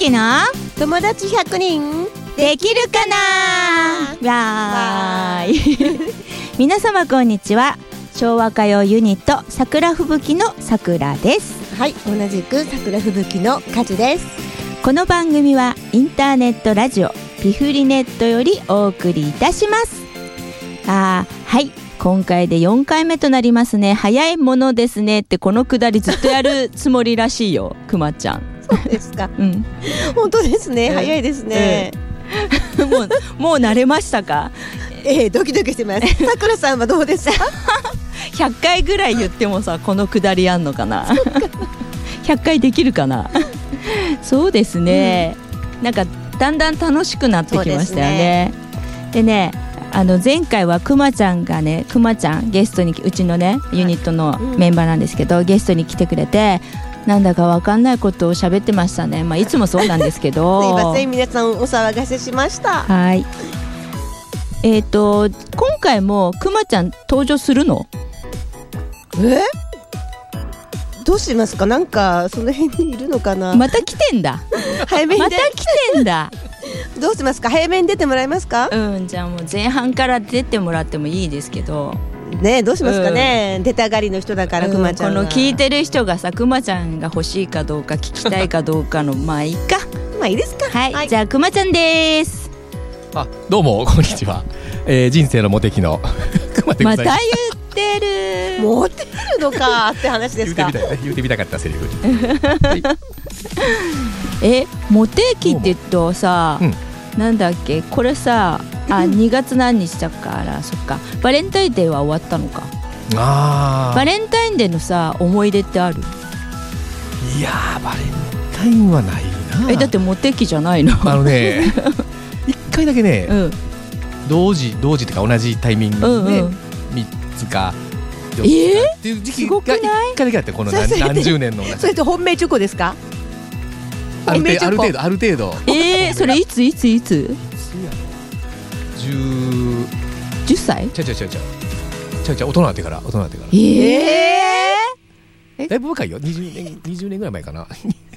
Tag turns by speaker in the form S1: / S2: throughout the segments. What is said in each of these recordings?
S1: きの
S2: 友達100人
S1: できるかな。わーい皆様こんにちは。昭和歌謡ユニット桜吹雪の桜です。
S2: はい、同じく桜吹雪のカズです。
S1: この番組はインターネットラジオピフリネットよりお送りいたします。はい、今回で4回目となりますね。早いものですねってこのくだりずっとやるつもりらしいよくまちゃん。
S2: そうですか、うん、本当ですね、早いですね、
S1: もう慣れましたか？
S2: ドキドキしてます。さくらさんはどうですか
S1: ？100回ぐらい言ってもさ、このくだりやんのかな100回できるかなそうですね、なんかだんだん楽しくなってきましたよね。でね、前回はくまちゃんがね、くまちゃんゲストに、うちのねユニットのメンバーなんですけど、ゲストに来てくれて、なんだか分かんないことを喋ってましたね。いつもそうなんですけど
S2: すいません、皆さんお騒がせしました。
S1: はい、今回もくまちゃん登場するの？
S2: どうしますか？なんかその辺にいるのかな。
S1: また来てんだ
S2: 早めに
S1: また来てんだ
S2: どうしますか？早めに出てもらえますか？
S1: じゃあもう前半から出てもらってもいいですけど
S2: ね、どうしますかね、出たがりの人だからくまちゃんが、
S1: この聞いてる人がさ、くまちゃんが欲しいかどうか聞きたいかどうかのまあいいか
S2: まあいいですか。
S1: はい、じゃあくまちゃんです。
S3: どうもこんにちは、人生のモテキのくまでございます。
S1: また言ってる
S2: モテるのかって話ですか
S3: 言ってみたかったセリフはい、
S1: モテ期って言うとさ、なんだっけこれさ、2月何日だから、そっか、バレンタインデーは終わったのか。バレンタインデーのさ、思い出ってある？
S3: いやー、バレンタインはないな。
S1: だってモテ期じゃないの？
S3: 1回だけね、同時ってか同じタイミングで3つか4つかっていう時期が1回だけあって、この何十年の
S2: それって本命チョコですか？
S3: ある程度
S1: それいつ10歳？
S3: ちゃ大人になってからだいぶ若いよ。20年ぐらい前かな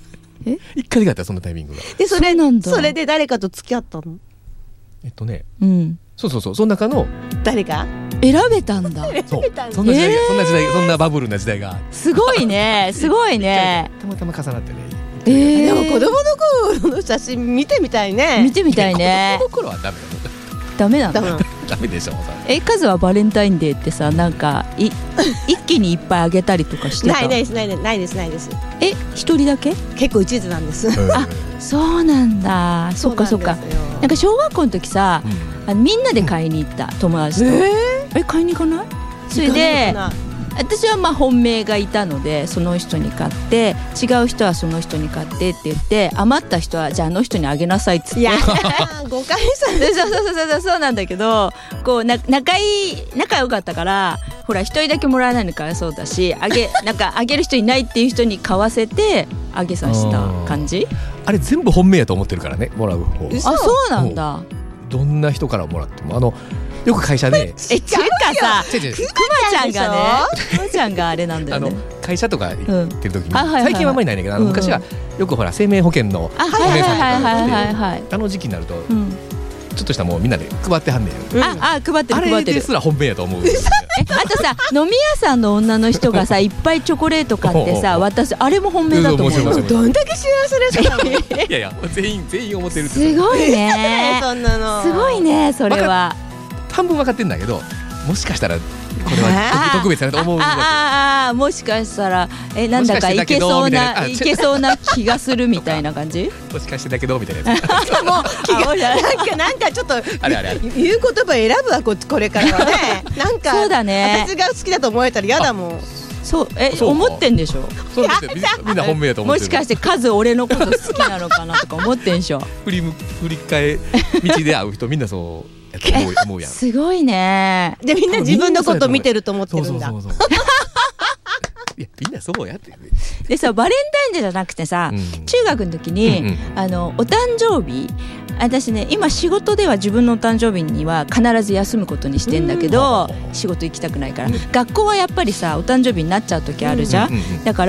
S3: 1回だけあった、そのタイミングが。
S2: でそれで誰かと付き合ったの？
S3: そうその中の
S2: 誰が
S1: 選べたんだ。
S3: そんな時代、そんなバブルな時代が
S1: すごいねすごいね
S3: たまたま重なってね。
S2: でも子供の頃の写真見てみたいね。
S1: 見てみたいね。
S3: 子供の頃はダメ
S1: なの？
S3: ダメでしょ。
S1: カズはバレンタインデーってさ、なんか一気にいっぱいあげたりとかしてた？
S2: ないです。
S1: 一人だけ？
S2: 結構一途なんです
S1: そうなんだ。そっか。なんか小学校の時さ、みんなで買いに行った、友達と。買いに行かない？それで私は本命がいたので、その人に買って、違う人はその人に買ってって言って、余った人はじゃあ人にあげなさいっつって。
S2: いや誤解され
S1: そうなんだけど、こう仲良かったから、ほら一人だけもらえないのかわいそうだし、なんかあげる人いないっていう人に買わせてあげさせた感じ。
S3: あれ全部本命やと思ってるからね、もらう方。
S1: そうなんだ。
S3: どんな人からもらっても、よく会社で
S1: ちゅうかさ、くまちゃんがあれなんだよね。
S3: 会社とか行ってる時に、最近はあんまりないんだけど、昔はよくほら生命保険のお姉さんとかで、時期になるとちょっとしたもうみんなで配ってはんねん。
S1: 配ってる。
S3: あれですら本命やと思う。
S1: あとさ、飲み屋さんの女の人がさ、いっぱいチョコレート買ってさ、私あれも本命だと思う。
S2: どんだけ幸せですか
S3: いや全員思ってるって。
S1: すごいね
S2: そんなの
S1: すごいね、それは
S3: 半分分かってんだけど、もしかしたらこれは特別だと思う。
S1: もしかしたらなんだかいけそうな気がするみたいな感じ。
S3: もしかしてだけどみたいなやつ
S2: もうなんかちょっと言う言葉選ぶわ、これからはね。なんか
S1: そうだね、
S2: 私が好きだと思えたら嫌だもん。
S1: そう思ってんでしょ。
S3: そうですよ、みんな本命やと思ってる。
S1: もしかして数俺のこと好きなのかなとか思ってんでしょ。
S3: 振り替え道で会う人みんなそうやと思うやん。
S1: すごいね。
S2: でみんな自分のこと見てると思ってるんだ。
S3: そういやみんなそうやって。
S1: でさ、バレンタインデーじゃなくてさ、中学の時にお誕生日、私ね、今仕事では自分のお誕生日には必ず休むことにしてんだけど、仕事行きたくないから、学校はやっぱりさお誕生日になっちゃう時あるじゃん。だから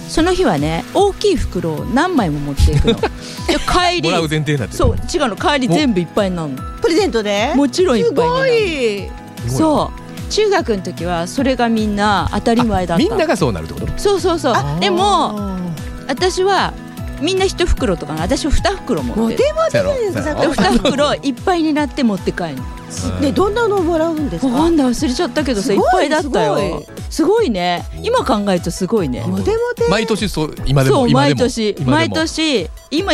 S1: その日はね大きい袋を何枚も持っていくので帰り
S3: もらう前提になってる。
S1: そう違うの、帰り全部いっぱいになるの。
S2: プレゼントで
S1: もちろんいっぱいになる。
S2: すごい。
S1: そう中学の時はそれがみんな当たり前だった。
S3: みんながそうなるってこと？
S1: そうそうそう。でも私はみんな1袋とかな、私は2袋持ってる。
S2: モテモテじゃないですか。
S1: 2袋いっぱいになって持って帰るの。
S2: でどんなのもらうんですか？
S1: なんだ忘れちゃったけどさ、いっぱいだったよ。すごいね。今考えるとすごいね。
S2: モテモテ。
S3: 毎年そう今でも。
S1: そう毎年今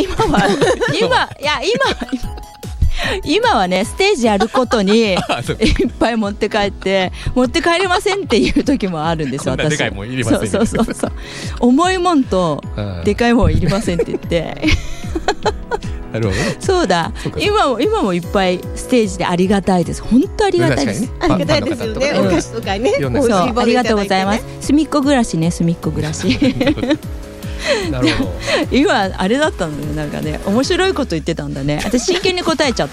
S1: はねステージやることにいっぱい持って帰れませんっていう時もあるんですよ。
S3: こんなでかいもんいりません。
S1: そう重いもんとでかいもんいりませんって言って
S3: なるほど。
S1: そうだ。今もいっぱいステージでありがたいです。本当ありがたいです。
S2: ありがたいですよね。お菓子とかね。
S1: そうありがとうございます。隅っこ暮らしね、隅っこ暮らし。
S3: なるほど。
S1: 今あれだったのね、なんかね面白いこと言ってたんだね。私真剣に答えちゃった。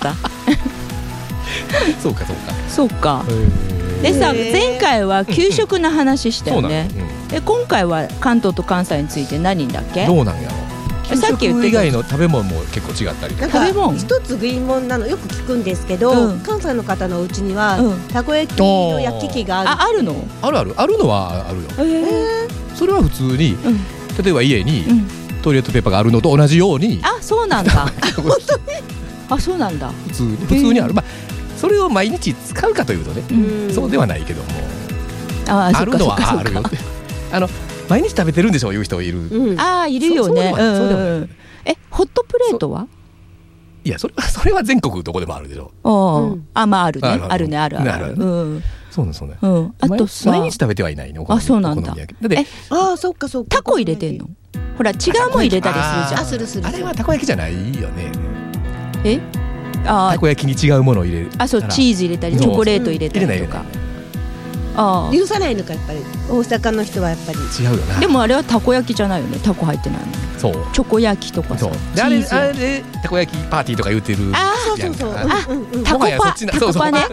S1: そうか。でさ、前回は給食の話したよね。で今回は関東と関西について何だっけ？
S3: どうなんやろ。さっき言ってた以外の食べ物も結構違ったりとか。
S2: 食べ物一つ疑問なのよく聞くんですけど、関西の方のうちにはたこ焼きの焼き器がある。
S1: あるの？
S3: あるのはあるよ。それは普通に。例えば家にトイレットペーパーがあるのと同じように。
S1: あ、そうなんだ。本当に？あ、そうなんだ。
S3: 普通にある。まあそれを毎日使うかというとね、そうではないけども、あるのはあるよって。毎日食べてるんでしょういう人いる。
S1: いるよね。ホットプレートは？
S3: いやそれは全国どこでもあるでしょ。
S1: まああるね。あるねある。そうね。あとさ
S3: 毎日食べてはいないの。
S1: あ、そうなんだ。
S2: そっか。
S1: タコ入れてんの？ほら違うもん入れたりするじゃん。
S2: する。
S3: あれはたこ焼きじゃないよね。
S2: た
S3: こ焼きに違うものを入れる。
S1: そうチーズ入れたりチョコレート入れたりとか。
S2: 許さないのかやっぱり大阪の人はやっぱり
S3: 違うよな。
S1: でもあれはたこ焼きじゃないよね。タコ入ってないの。
S3: そう
S1: チョコ焼きとかさ。
S3: あれたこ焼きパーティーとか言ってる。
S2: そう
S1: タコパね。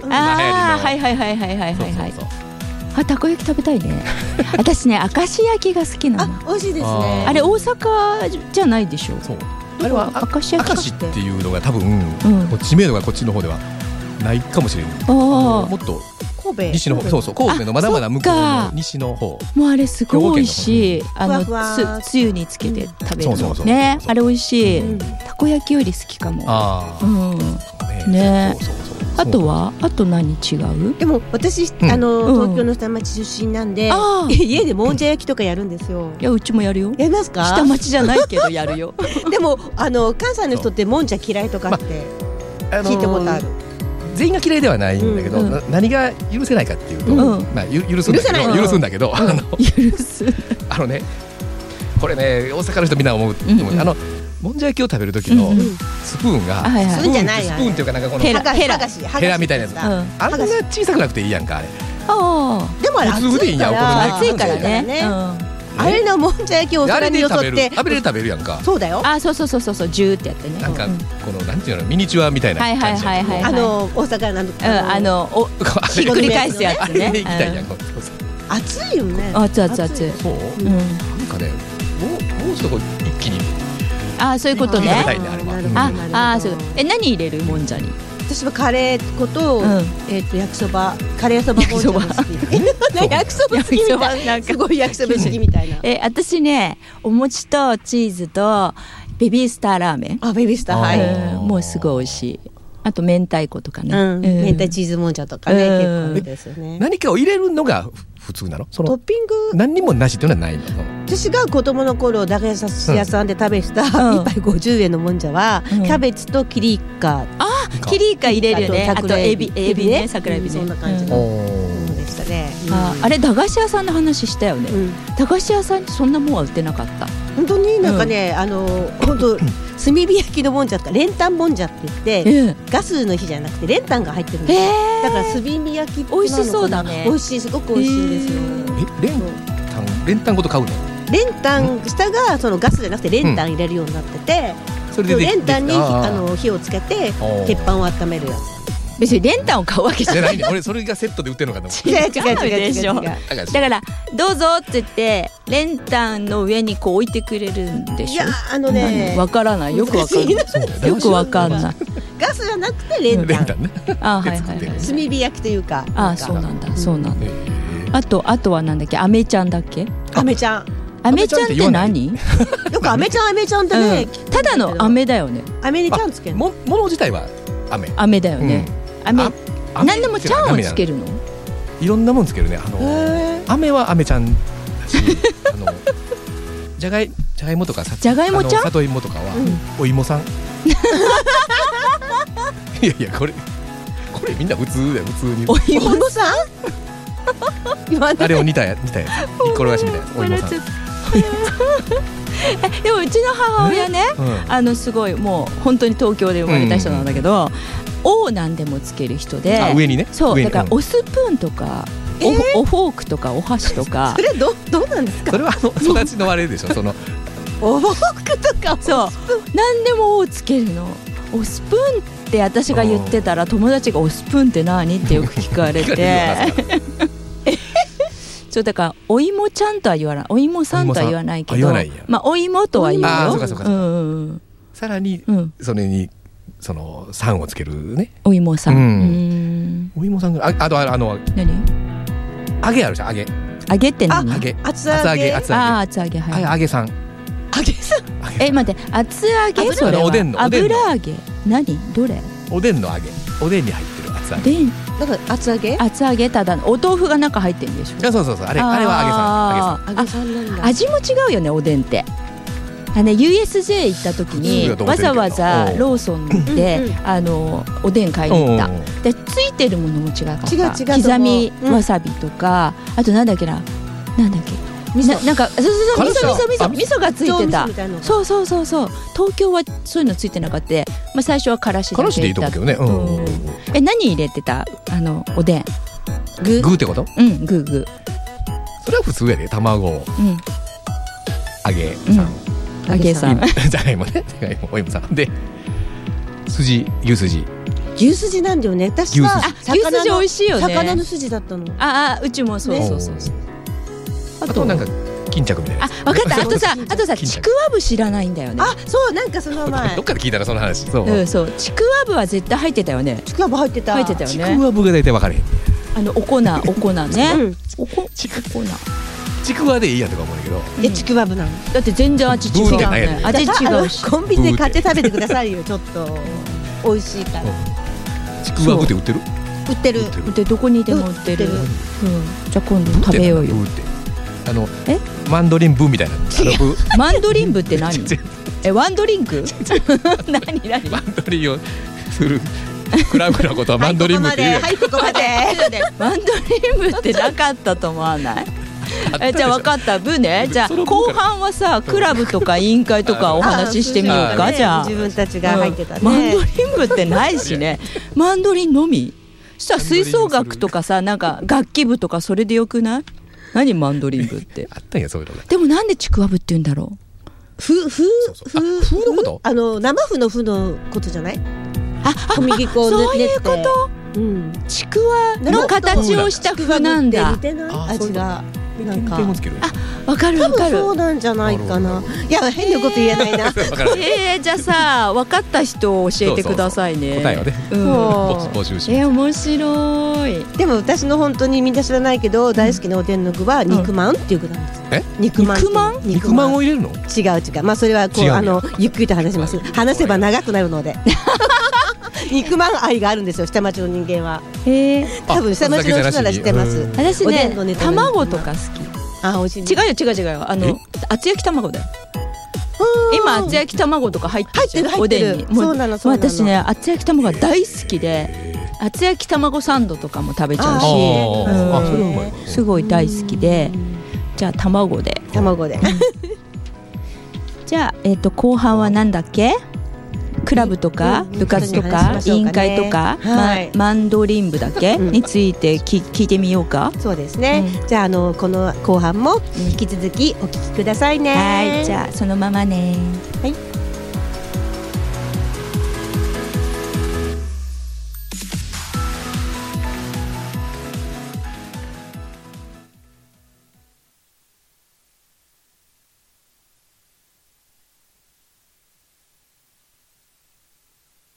S1: はい。たこ焼き食べたいね。私ね明石焼きが好きなの。
S2: 美味しいですね。
S1: あれ大阪じゃないでしょ。
S3: あれは明石っていうのが多分知名度がこっちの方ではないかもしれない。もっと西の方、神戸のまだまだ向こうの西の方。
S1: もうあれすごい美味しい。つゆにつけて食べるのね。あれ美味しい。たこ焼きより好きかも。ね。あと何違う？
S2: でも私東京の下町出身なんで家でもんじゃ焼きとかやるんですよ。
S1: いやうちもやるよ。
S2: やりますか？
S1: 下町じゃないけどやるよ。
S2: でも関西の人ってもんじゃ嫌いとかって聞いたことある。
S3: 全員が嫌いではないんだけど、何が許せないかっていうと、許すんだけど、これね大阪の人みんな思う。もんじゃ焼きを食べる時のスプーンが
S2: スプーンじゃない
S3: スプーンっていうかなんかこの
S2: ヘ
S3: ラみたいなやつ。あんな小さくなくていいやんかあれ。
S2: でもあれ熱いからね。あれのもんじゃ焼きをお皿によそって
S3: あれで食べるやんか。
S2: そうだよ。
S1: そうジューってやってね。
S3: なんかこのなんていうのミニチュアみたいな感じ。
S2: 大阪なん
S1: ひっくり返すやつね。
S2: 熱いよね。
S1: 熱い。
S3: そう。なんかねもうちょっと一気に。
S1: そういうことね。
S2: そう。
S1: 何入れるもんじゃに？
S2: 私はカレー粉と焼きそば、カレーそばもんじゃも好き。焼きそば好きみたいな。すごい焼きそば好きみたいな。
S1: 私ねお餅とチーズとベビースターラーメン。
S2: ベビースターはい。
S1: もうすごい美味しい。あと明太子とかね。
S2: 明太チーズもんじゃとかね結構いいですよね。
S3: 何かを入れるのが普通なの？ト
S2: ッピング
S3: 何にもなしっていうのはないの？
S2: 私が子供の頃駄菓子屋さんで食べた1杯50円のもんじゃはキャベツとキリイカ。
S1: キリイカ入れるよね。あとエビね、桜エビね。
S2: そんな感じのものでしたね。
S1: あれ駄菓子屋さんの話したよね。駄菓子屋さんにそんなもんは売ってなかった。
S2: 本当になんかね本当炭火焼きのもんじゃとか練炭もんじゃって言ってガスの火じゃなくて練炭が入ってるんですよ。だから炭火焼き
S1: 美味しそうだね。
S2: 美味しい、すごく美味しいんですよ。
S3: 練炭ごと買うの？
S2: 練炭下がそのガスじゃなくて練炭入れるようになってて、それで練炭に火をつけて鉄板を温めるやつ。
S1: 別に練炭を買うわけじゃない。
S3: じゃないね。俺それがセットで売ってるのかと思って。
S2: 違う
S1: でしょ。だからどうぞって言って練炭の上にこう置いてくれるんでしょ。
S2: いやね、
S1: わからない。よくわかんない。よくわかんない。
S2: ガスじゃなくて練炭
S3: ね。
S1: あ、はいはい。
S2: 炭火焼きというか。
S1: あ、そうなんだ。そうなんだ。あとはなんだっけ、アメちゃんだっけ。
S2: アメちゃん。
S1: アメちゃんって何？
S2: よくアメちゃんってね、
S1: ただのアメだよね。
S2: アメにちゃんつける。
S3: もの自体はアメ
S1: だよね。何でもちゃんをつけるの？
S3: いろんなもんつけるね。飴は飴ちゃんだし、じゃがいもとか
S1: じゃがいもちゃん、
S3: 里芋とかはお芋さん。いやこれみんな普通だよ。普通に
S2: お芋さん。
S3: あれを煮たやつ、煮転がしみたいなお芋さん。
S1: でもうちの母親ね、すごいもう本当に東京で生まれた人なんだけど、Oなんでもつける人で、
S3: 上にね。
S1: そうだからおスプーンとかおフォークとかお箸とか。
S2: それどうなんですか。
S3: それは育ちのあれでしょ。その
S2: おフォークとか。
S1: そう何でもOつけるの。おスプーンって私が言ってたら友達がおスプーンって何ってよく聞かれて。そうだからお芋ちゃんとは言わない、お芋さんとは言わないけど、まあお芋とは言うよ。
S3: さらにそれにそのさんをつけるね。
S1: お芋さん。
S3: お芋さんがあと何？揚げあるじゃん。揚げって何？
S2: 厚揚げ。
S1: 厚揚げ。はい。
S3: 揚げさん。
S2: 揚げさん。
S1: 待って、厚揚げそれは。
S3: おでんの
S1: 油揚げ。何？どれ？
S3: おでんの揚げ。おでんに入ってる厚揚げ。
S2: だから厚揚げ？
S1: 厚揚げただお豆腐が中入ってるんでしょ。
S3: そうあれは
S2: 揚げさんなんだ。
S1: 味も違うよね、おでんって。USJ 行った時にわざわざローソンでおでん買いに行った。でついてるものも違うからさ。刻みわさびとか、あとなんだっけなんか味噌がついてた。そう東京はそういうのついてなかった。まあ最初はからしだけ。
S3: からしでいいと思うけどね。
S1: 何入れてたおでん？
S3: 具ってこと？
S1: 具。
S3: それは普通やで。卵、揚げさん、じゃがいもね、じゃがいも、お芋さんで牛筋
S2: なんだよね。私は
S1: 牛筋美味しいよね。
S2: 魚の筋だったの。
S1: うちもそう。
S3: あとなんか巾着みたいな。
S1: 分かった。あとさちくわぶ知らないんだよね。
S2: そうなんかその前
S3: どっかで聞いたらその話。そう
S1: ちくわぶは絶対入ってたよね。
S2: ちくわぶ入ってたよね。
S3: ちくわぶが大体分かれへん。
S1: お粉ね。
S3: ちくわでいいやとか思うんだけど。
S2: ちくわぶなの。
S1: だって全然味違うね。味違うし。
S2: コンビニで買って食べてくださいよ。ちょっと美味しいから。
S3: ちくわぶって売ってる？
S2: 売ってる。
S1: どこにでも売ってる。じゃあ今度食べようよ。
S3: マンドリンブみたいな。
S1: マンドリンブって何？ワンドリンク？何？
S3: マンドリンをするクラブのことはマンドリンブって言うやん。
S2: ここまで。
S1: マンドリンブってなかったと思わない？じゃあ分かった部ね。じゃあ後半はさクラブとか委員会とかお話ししてみようか。じゃあ
S2: 自分たちが入ってたね。
S1: マンドリンブってないしね。マンドリンのみ。そしたら吹奏楽とかさなんか楽器部とかそれでよくない？何マンドリン部って
S3: あったんやそういうのが。
S1: でもなんでちくわぶって言うんだろう。
S2: 風
S3: のこと？
S2: 生麩の麩のことじゃない？小麦粉を
S1: そういうこと。ちくわの形をした風なんだ。
S2: 味がなんか
S1: わかる。
S2: 多分そうなんじゃないかな。いや変なこと言えないな。
S1: じゃあさ分かった人を教えてくださいね。
S3: 答えはね。募集します。
S1: 面白い。
S2: でも私の本当にみんな知らないけど大好きなおでんの具は肉まんっていう具なんです。肉まん
S3: を入れるの？
S2: 違う。まあそれはこうゆっくりと話します。話せば長くなるので。肉まん愛があるんですよ下町の人間は。多分下町の人なら知ってます。
S1: 私ね卵とか好き。
S2: 美味しい。
S1: 違うよ。厚焼き卵だよ。今厚焼き卵とか入ってるおでんに。
S2: そうなの。
S1: 私ね厚焼き卵が大好きで厚焼き卵サンドとかも食べちゃうし、すごい大好きで。じゃあ卵で。じゃあ後半はなんだっけ？クラブとか部活とか委員会とかマンドリン部だけについて聞いてみようか。
S2: そうですね。じゃあこの後半も引き続きお聞きくださいね。
S1: はい、じゃあそのままね。
S2: はい。